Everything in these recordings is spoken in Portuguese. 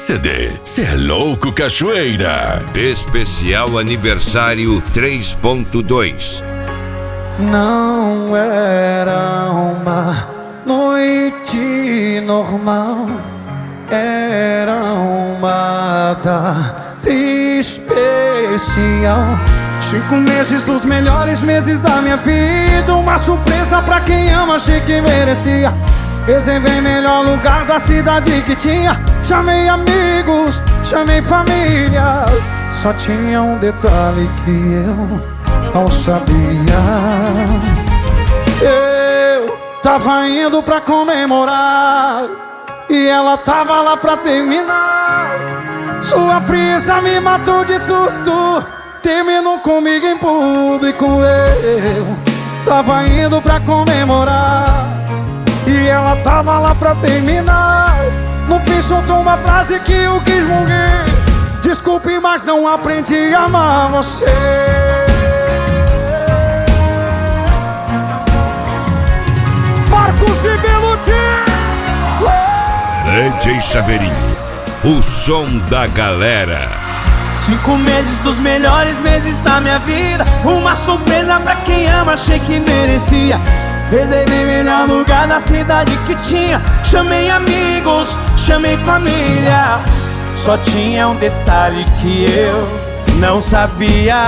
CD Cê é Louco Cachoeira. Especial aniversário 3.2. Não era uma noite normal, era uma data especial. 5 meses dos melhores meses da minha vida, uma surpresa pra quem ama, achei que merecia. Reservei melhor lugar da cidade que tinha. Chamei amigos, chamei família. Só tinha um detalhe que eu não sabia. Eu tava indo pra comemorar e ela tava lá pra terminar. Sua frieza me matou de susto, terminou comigo em público. Eu tava indo pra comemorar e ela tava lá pra terminar. No fim soltou uma frase que eu quis morrer: desculpe, mas não aprendi a amar você. Marcos e Beluti, DJ Chaveirinho, o som da galera. 5 meses dos melhores meses da minha vida, uma surpresa pra quem ama, achei que merecia. Reservei melhor lugar da cidade que tinha. Chamei amigos, chamei família. Só tinha um detalhe que eu não sabia.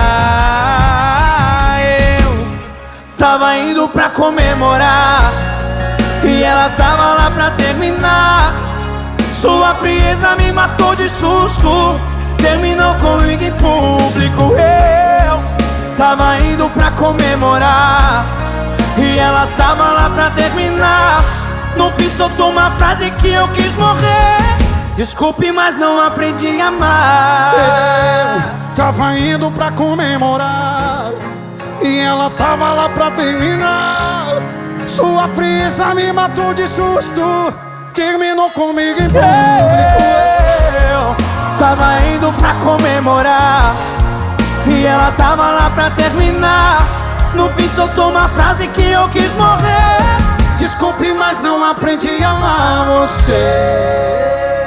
Eu tava indo pra comemorar e ela tava lá pra terminar. Sua frieza me matou de susto, terminou comigo em público. Eu tava indo pra comemorar e ela tava lá pra terminar. No fim soltou uma frase que eu quis morrer: desculpe, mas não aprendi a amar. eu tava indo pra comemorar e ela tava lá pra terminar. Sua frieza me matou de susto, terminou comigo em público. Eu tava indo pra comemorar e ela tava lá pra terminar. No fim soltou uma frase que eu quis morrer: desculpe, mas não aprendi a amar você.